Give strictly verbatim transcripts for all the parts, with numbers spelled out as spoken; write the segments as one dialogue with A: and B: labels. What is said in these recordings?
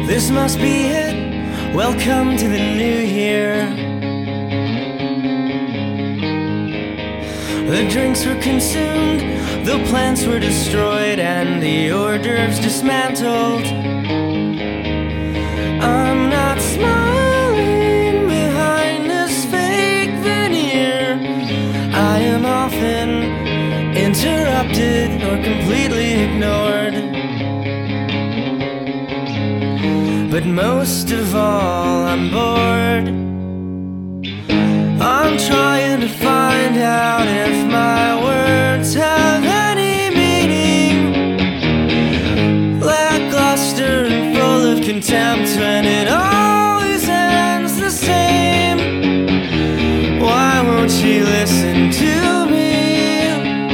A: This must be it. Welcome to the new year. The drinks were consumed, the plants were destroyed, and the hors d'oeuvres dismantled. I'm not smiling behind this fake veneer. I am often interrupted or completely ignored. But most of all, I'm bored. I'm trying to find out if my words have any meaning. Lackluster and full of contempt when it always ends the same. Why won't she listen to me?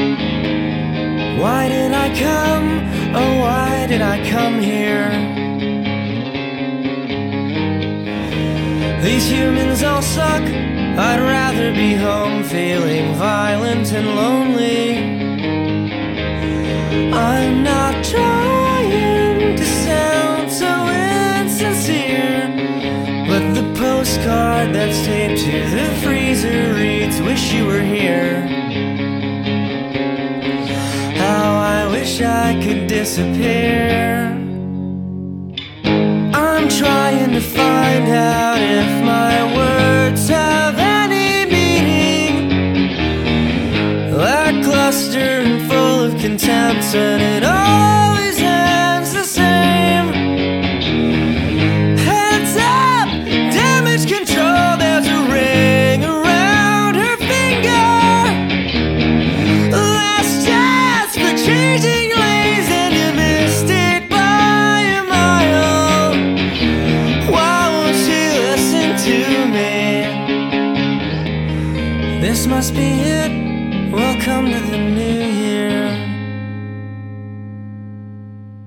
A: Why did I come? Oh, why did I come here? These humans all suck. I'd rather be home feeling violent and lonely. I'm not trying to sound so insincere, but the postcard that's taped to the freezer reads, "Wish you were here." How I wish I could disappear. I'm trying to find out if my words have any meaning. Lackluster and full of contempt, and it always ends the same. Heads up, damage control, there's a ring around her finger. Last chance for changing lanes, and you missed it by a mile. Why won't she listen to me? This must be it. Welcome to the new